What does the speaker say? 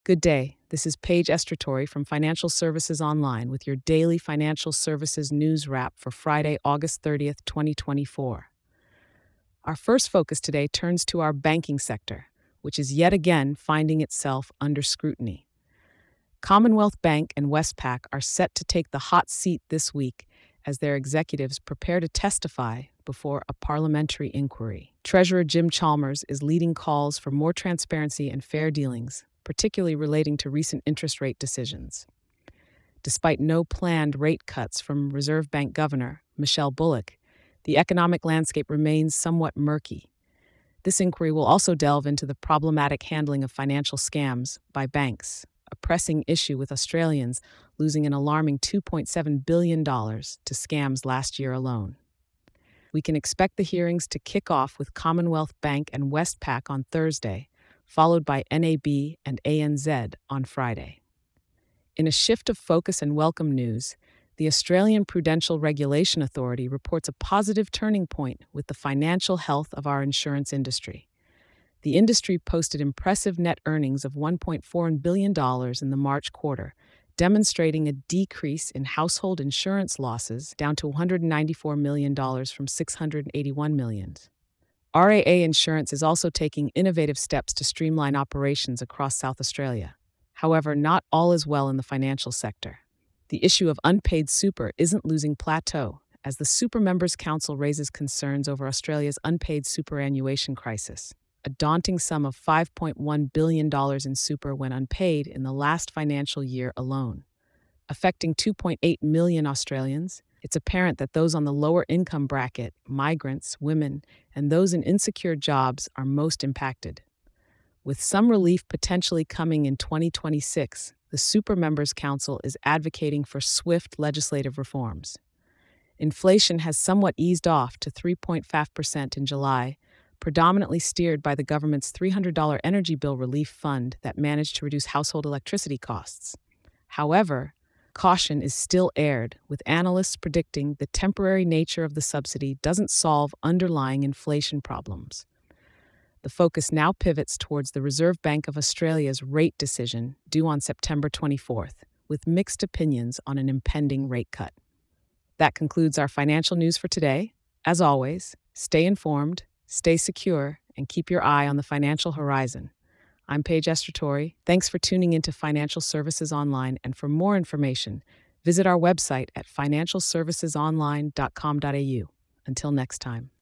Good day. This is Paige Estratori from Financial Services Online with your daily financial services news wrap for Friday, August 30th, 2024. Our first focus today turns to our banking sector, which is yet again finding itself under scrutiny. Commonwealth Bank and Westpac are set to take the hot seat this week as their executives prepare to testify before a parliamentary inquiry. Treasurer Jim Chalmers is leading calls for more transparency and fair dealings, particularly relating to recent interest rate decisions. Despite no planned rate cuts from Reserve Bank Governor Michelle Bullock, the economic landscape remains somewhat murky. This inquiry will also delve into the problematic handling of financial scams by banks, a pressing issue with Australians losing an alarming $2.7 billion to scams last year alone. We can expect the hearings to kick off with Commonwealth Bank and Westpac on Thursday, followed by NAB and ANZ on Friday. In a shift of focus and welcome news, the Australian Prudential Regulation Authority reports a positive turning point with the financial health of our insurance industry. The industry posted impressive net earnings of $1.4 billion in the March quarter, demonstrating a decrease in household insurance losses down to $194 million from $681 million. RAA Insurance is also taking innovative steps to streamline operations across South Australia. However, not all is well in the financial sector. The issue of unpaid super isn't losing plateau, as the Super Members Council raises concerns over Australia's unpaid superannuation crisis. A daunting sum of $5.1 billion in super went unpaid in the last financial year alone. Affecting 2.8 million Australians, it's apparent that those on the lower income bracket, migrants, women, and those in insecure jobs are most impacted. With some relief potentially coming in 2026, the Super Members Council is advocating for swift legislative reforms. Inflation has somewhat eased off to 3.5% in July, predominantly steered by the government's $300 energy bill relief fund that managed to reduce household electricity costs. However, caution is still aired, with analysts predicting the temporary nature of the subsidy doesn't solve underlying inflation problems. The focus now pivots towards the Reserve Bank of Australia's rate decision due on September 24th, with mixed opinions on an impending rate cut. That concludes our financial news for today. As always, stay informed, stay secure, and keep your eye on the financial horizon. I'm Paige Estratori. Thanks for tuning into Financial Services Online, and for more information, visit our website at financialservicesonline.com.au. Until next time.